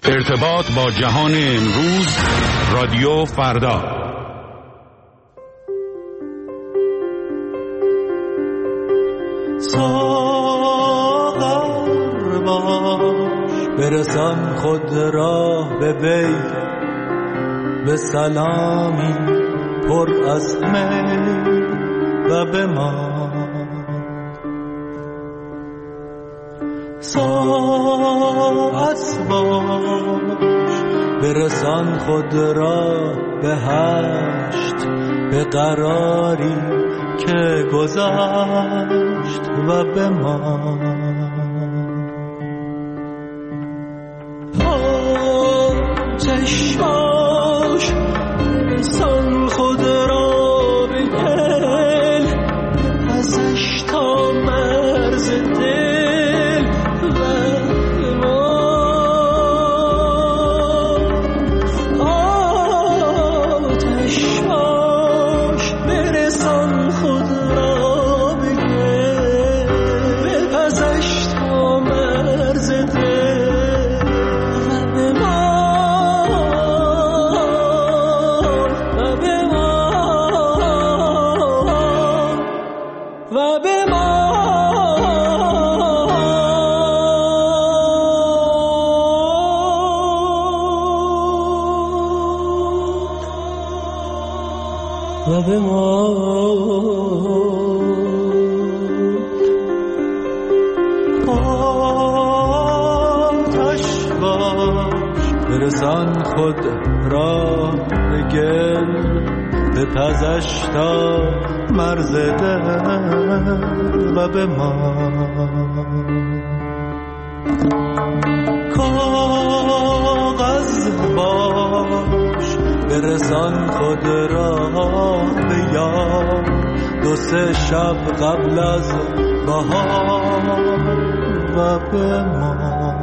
ارتباط با جهان امروز، رادیو فردا. ساغر باش برسان خود را به وی، به سلامی پر از می و به ما. ساعت باش برسان خود را به هشت، به قراری که گذشت و به ما. آتش باش برسان خود را به گل، ازش تا مرز دل و به ما. آتش باش برسان خود را به گل، ازش تا مرز دل و به ما. آتش باش برسان خود را به گل، بپزش تا مرز دل و به ما. کاغذ باش برسان خود را به یار، 2-3 شب قبل از بهار و به ما.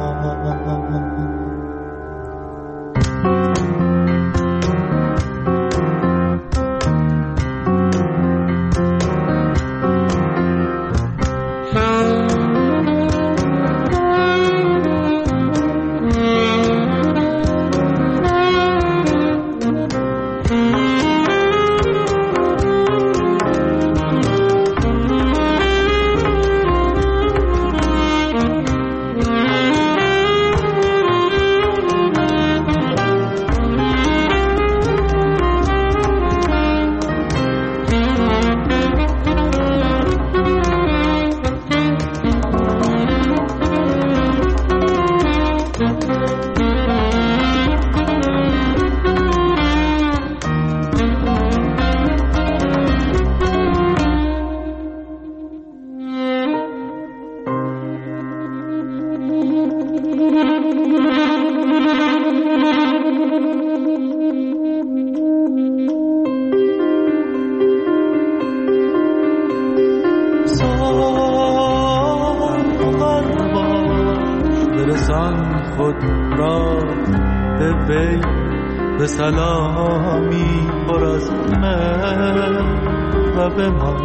به سلامی پر از مهر و به ما.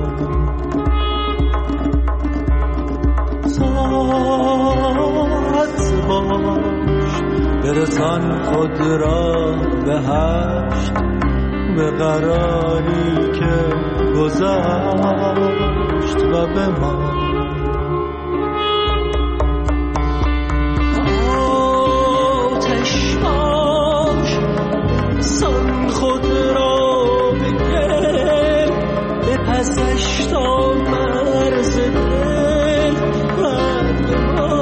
ساعت باش برسان خود را به هشت، به قراری که گذشت و به ما. خود را به گل، بپزش تا مرز دل و به ما.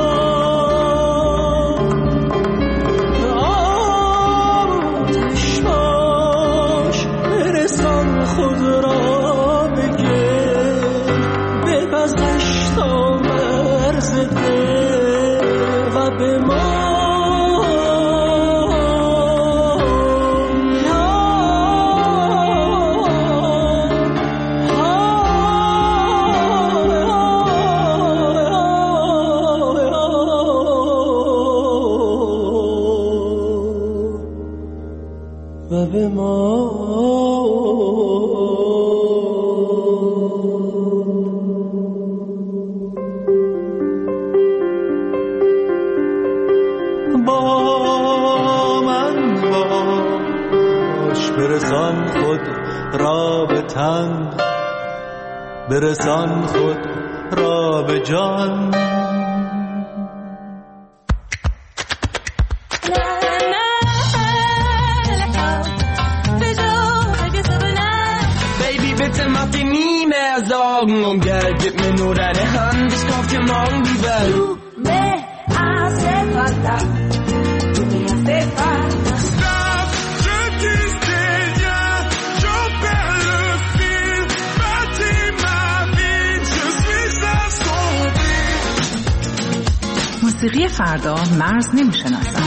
آتش باش برسان خود را به گل، بپزش تا مرز دل و به ما. و به ما. با من باش، برسان خود را به تن، برسان خود را به جان. Sorgen um Geld, gib mir nur deine Hand, ich kauf dir morgen die Welt. Tu me hace falta, tu me hace falta. Stop, je disais rien, je perds le fil, bâtis ma vie, je suis assombri. موسیقی فردا مرز نمیشناسد.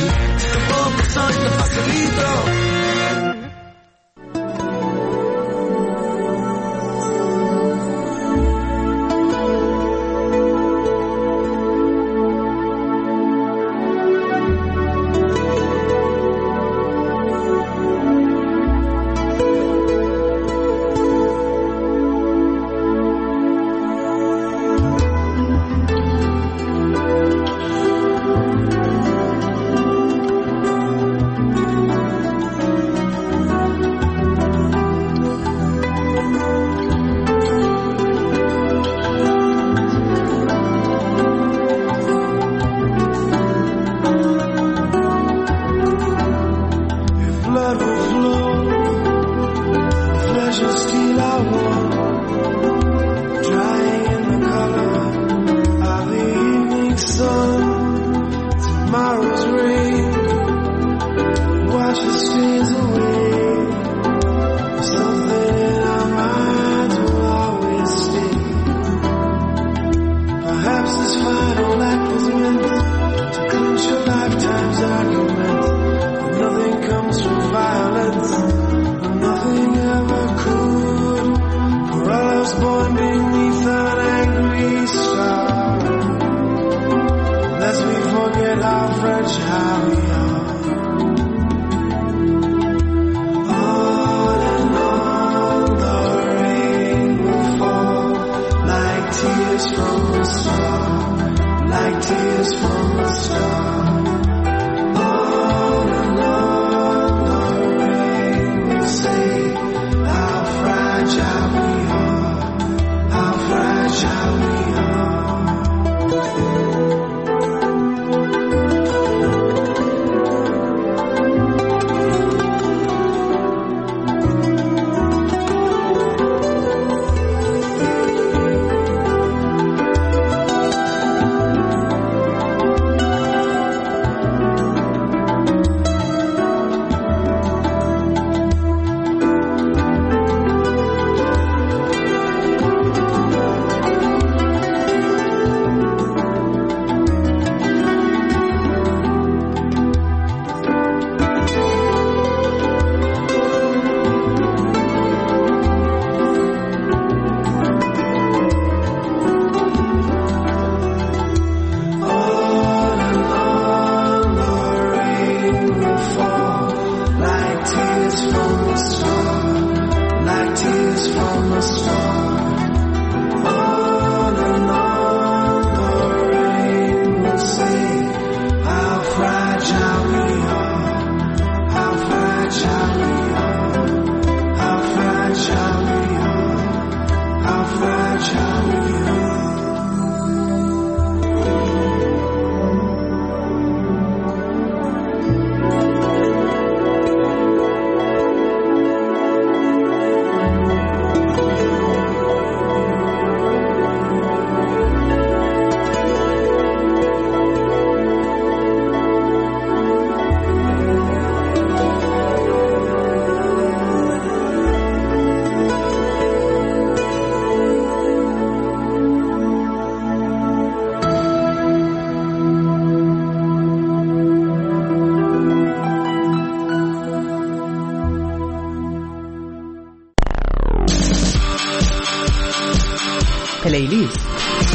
پلیلیست.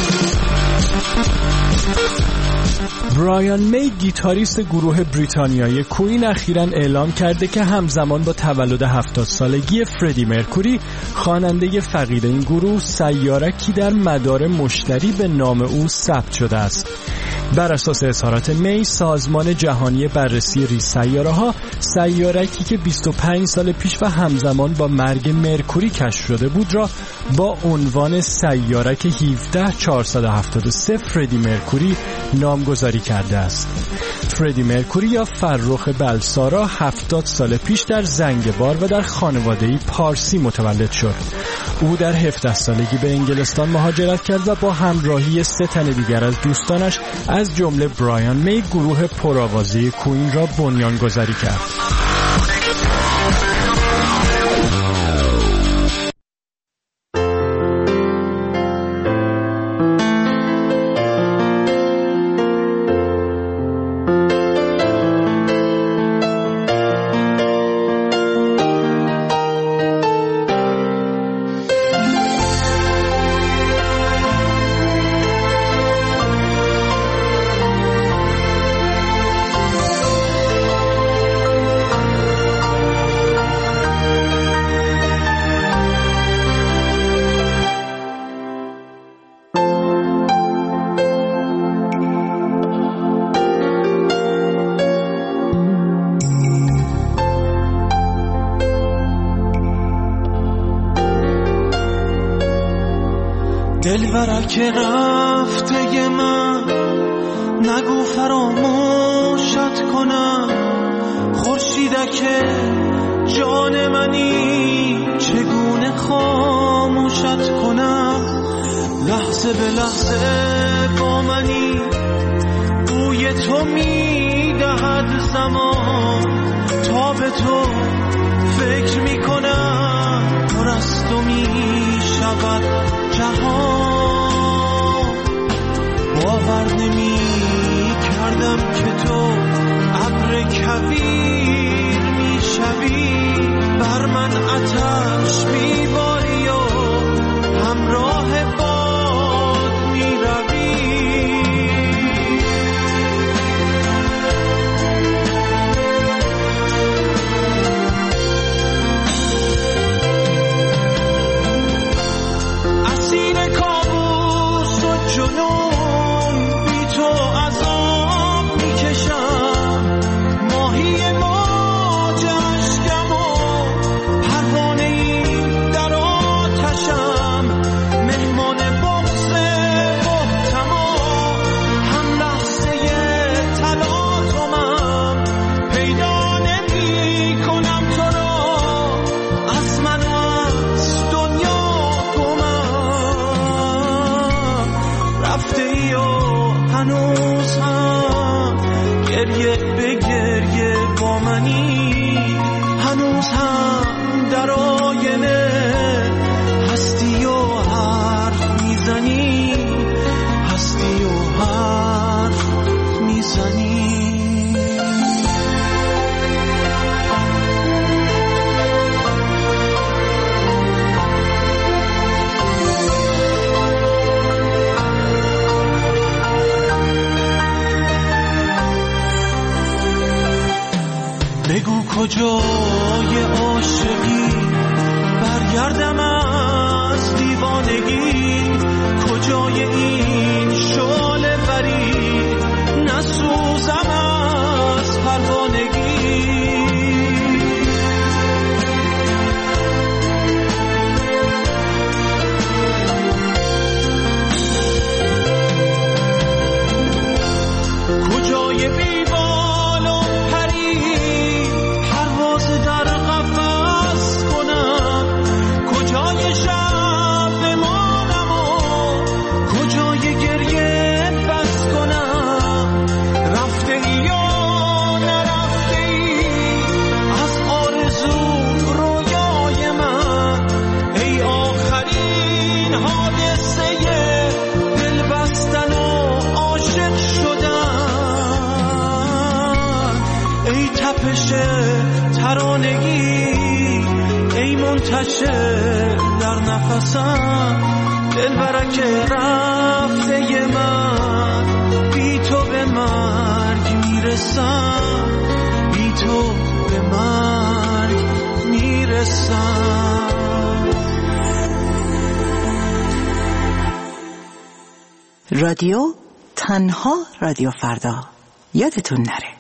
برایان می گیتاریست گروه بریتانیایی کوین اخیراً اعلام کرده که همزمان با تولد 70 سالگی فردی مرکوری خواننده فقید این گروه سیارکی در مدار مشتری به نام او ثبت شده است. بر اساس اظهارات می، سازمان جهانی بررسی ریز سیاره‌ها سیاره‌ای که 25 سال پیش و همزمان با مرگ مرکوری کشف شده بود را با عنوان سیاره‌ک 17473 فردی مرکوری نامگذاری کرده است. فردی مرکوری یا فرخ بلسارا 70 سال پیش در زنگبار و در خانواده‌ای پارسی متولد شد. او در 17 سالگی به انگلستان مهاجرت کرد و با همراهی 3 تن دیگر از دوستانش از جمله برایان می گروه پرآوازه کوین را بنیانگذاری کرد. دلبرک رفته من نگو فراموشت کنم، خورشیدک جان منی چگونه خاموشت کنم، لحظه به لحظه با منی بوی تو میدهد زمان، تا به تو فکر میکنم پر از تو میشود جهان. باور نمی کردم که تو ابر کویر میشوی، بر من آتش میباری و همراه باد میروی. بگو کجای عاشقی، برگردم از دیوانگی، کجای این شعله بری، نسوزم از پروانگی. کجای بیبال و پری، پرواز در قفس کنم، کجای شب بمانم و کجای گریه بس کنم. رفته ای یا نرفته ای از آرزو رویای من، ای آخرین حادثه دل بستن و عاشق شدن، ای تپش ترانگی، ای منتشر در نفسم. دلبرک رفته من، بی تو به مرگ میرسم، بی تو به مرگ میرسم. رادیو تنها رادیو فردا یادتون نره.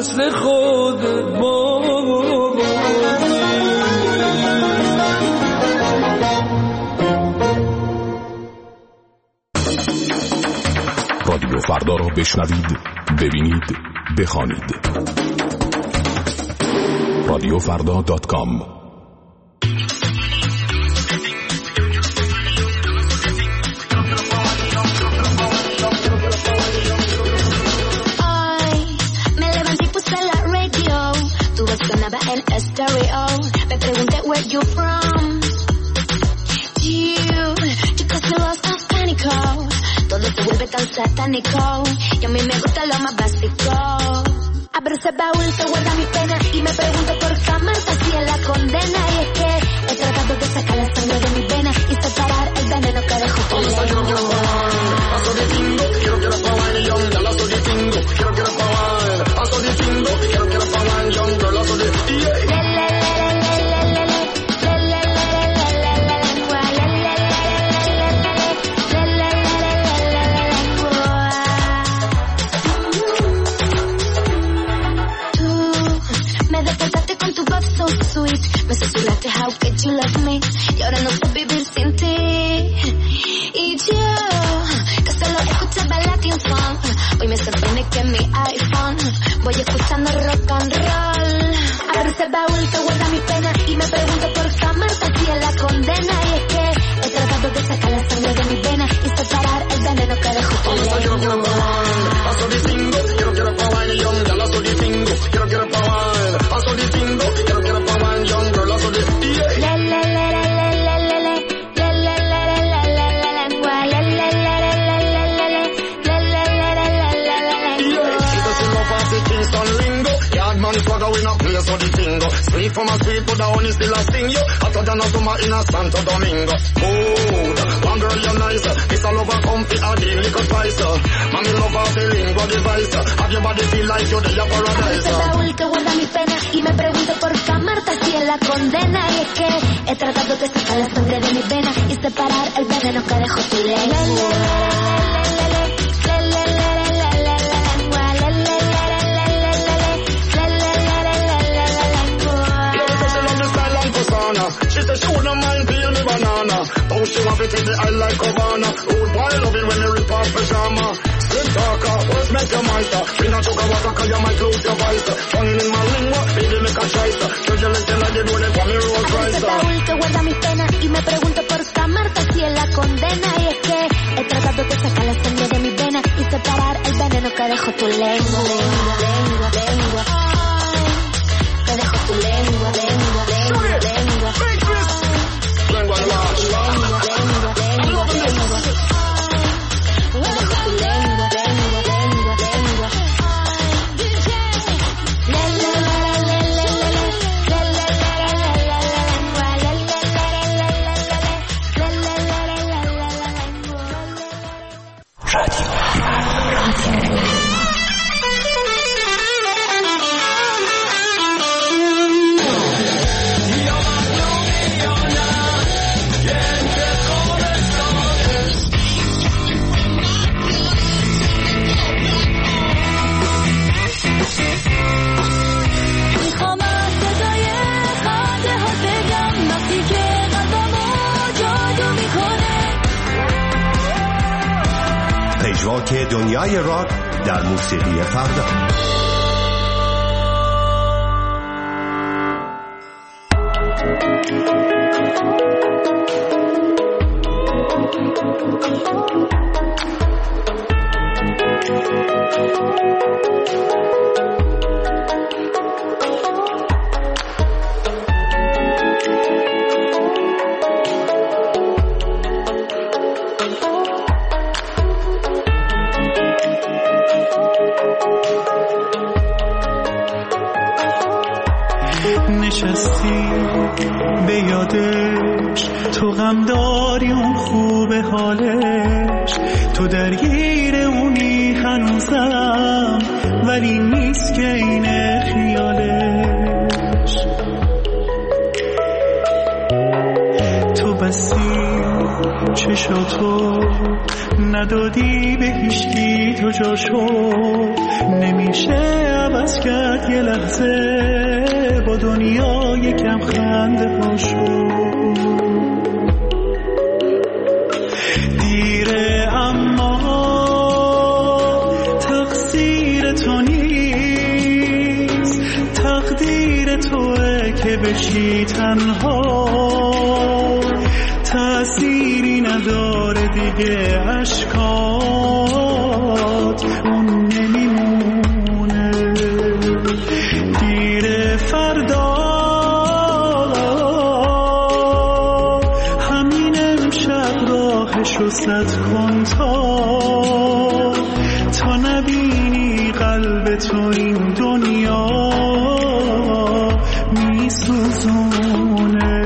وصل خود رادیو فردا را بشنوید، ببینید، بخوانید. رادیوفردا.com. En estéreo, me pregunté where you from. You casi lost of pánico. Todo se vuelve tan satánico. Y a mí me gusta lo más básico. Abro ese baúl que guarda mi pena y me pregunto por qué amarte así en la condena. Y es que he tratado de sacar la sangre de mi vena y separar el veneno que dejó tu lengua. Me susurraste how could you love me y ahora no sé vivir sin ti. Y yo que solo escuchaba Latin funk, hoy me sorprende que en mi iPhone voy escuchando rock and roll. Abro ese baúl que guarda mi pena y me pregunto por qué amarte así en la condena. Y es que he tratado de sacar la sangre de mi vena y separar el veneno que dejó tu lengua. Sweet from a sweet, but the honey still a sting you. Hotter than a summer in a Santo Domingo. Mood, one girl you're nice. This all over comfy, a deal liquor spice. Mami love a lingua device. Have your body feel like you're the paradise. Abro ese baúl que guarda mi pena y me pregunto por qué amarte así en la condena. Y es que he tratado de sacar la sangre de mi vena y separar el veneno que dejó tu lengua. She said she wouldn't mind peel me banana. Though she want to take the eye like Havana. Old boy love it when you rip off pajama. Slim talker, what's make your miser? Me not choke a water cause you might lose your voice. Tongue in my lingua, baby make a choice. Should you listen like you do it for me Rolls Royce. Ese baúl que guarda mi pena y me pregunto por qué amarte así en la condena. Y es que he tratado de sacar la sangre de mi vena y separar el veneno que dejó tu lengua. Lengua. Que dejó tu lengua. پژواک دنیای راک در موسیقی فردا. نشستی به یادش، تو غم داری اون خوب حالش، تو درگیر اونی هنوزم ولی نیست که اینه خیالش. تو بسی چشاتو ندادی به هیچکی تو جاشو نمیشه عوض کرد یه لحظه با دنیا یکم خنده هاشو دیره اما تقصیر تو نیست تقدیر توه که بشی تنها تأثیری نداره دیگه عشقات اون نمیمونه دیره فردا همین امشب راهشو سد کن تا نبینی قلب تو این دنیا میسوزونه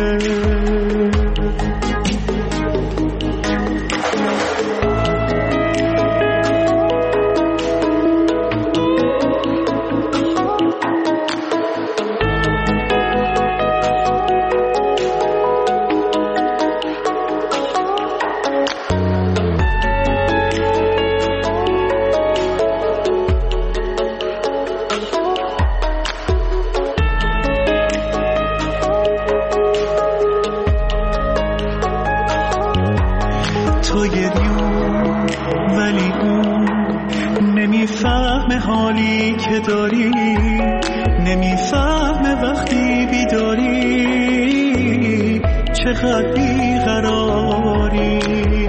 تو گریون ولی اون نمیفهمه حالی که داری نمیفهمه وقتی بیداری چقدر بیقراری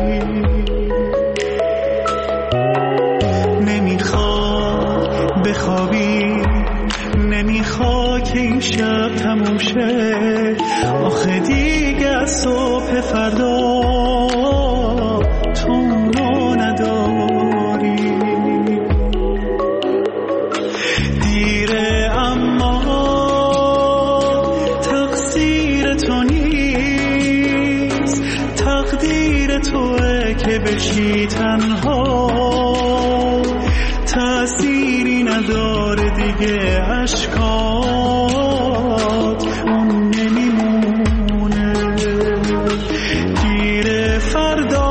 نمیخواد بخوابی نمیخواد که این شب تموم شه آخه دیگه از صبح فردا تو اونو نداری دیره اما تقصیر تو نیست تقدیر توه که بشی تنها تأثیری نداره دیگه عشقات اون نمیمونه دیره فردا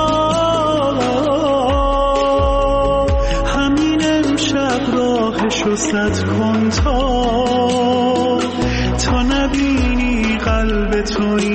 همین امشب راهشو سد کن تا نبینی قلب تو